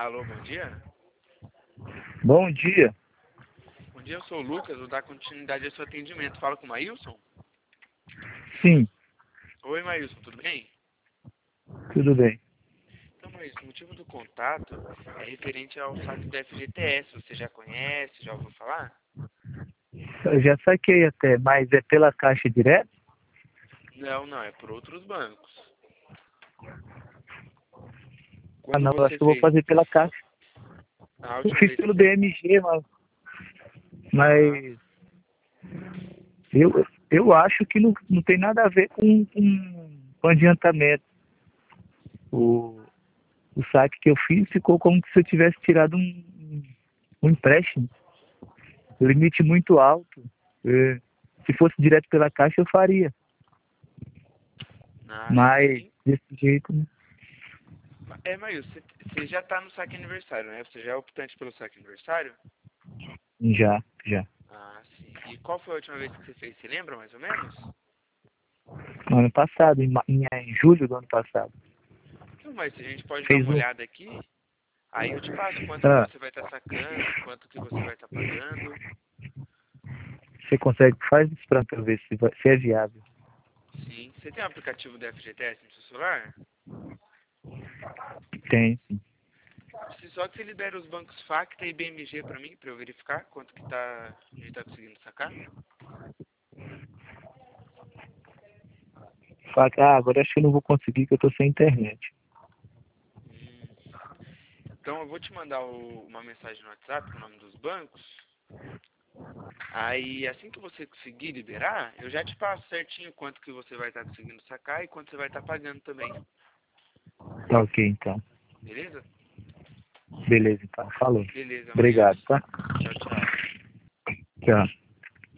Alô, bom dia. Bom dia. Bom dia, eu sou o Lucas, vou dar continuidade ao seu atendimento. Fala com o Maílson? Sim, Oi, Maílson, tudo bem? tudo bem. Então, Maílson, o motivo do contato é referente ao saque do FGTS. Você já conhece, já ouviu falar? Eu já saquei até, mas é pela Caixa direto? Não, não, é por outros bancos. Ah, Quando não, eu acho você que eu vou fez fazer pela Caixa. a Eu última fiz vez que pelo você... BMG, Aham. mas eu acho que não tem nada a ver com adiantamento. O, o saque que eu fiz ficou como se eu tivesse tirado um empréstimo. Limite muito alto. É, se fosse direto pela Caixa, eu faria. Ah, Mas sim. desse jeito, Maílson, você já tá no saque aniversário, né? Você já é optante pelo saque aniversário? já. Ah, sim. E qual foi a última vez que você fez? Você lembra, mais ou menos? No ano passado, em julho do ano passado. Então, mas a gente pode dar Fez uma um. olhada aqui. Aí eu te passo quanto que Ah, você vai estar sacando, quanto que você vai estar pagando. você consegue, faz isso pra eu ver se é viável. Sim. Você tem o aplicativo do FGTS no seu celular? Tem, sim. Se só que você libera os bancos Facta e BMG pra mim, pra eu verificar quanto que a gente tá conseguindo sacar. Fala que, agora acho que eu não vou conseguir, que eu tô sem internet. Hum. Então eu vou te mandar uma mensagem no WhatsApp com o nome dos bancos. Aí assim que você conseguir liberar, eu já te passo certinho quanto que você vai estar conseguindo sacar e quanto você vai estar pagando também. Tá ok, então. Beleza? Beleza, então. Falou. Beleza, Obrigado, Maílson. tá? Tchau, tchau. Tchau.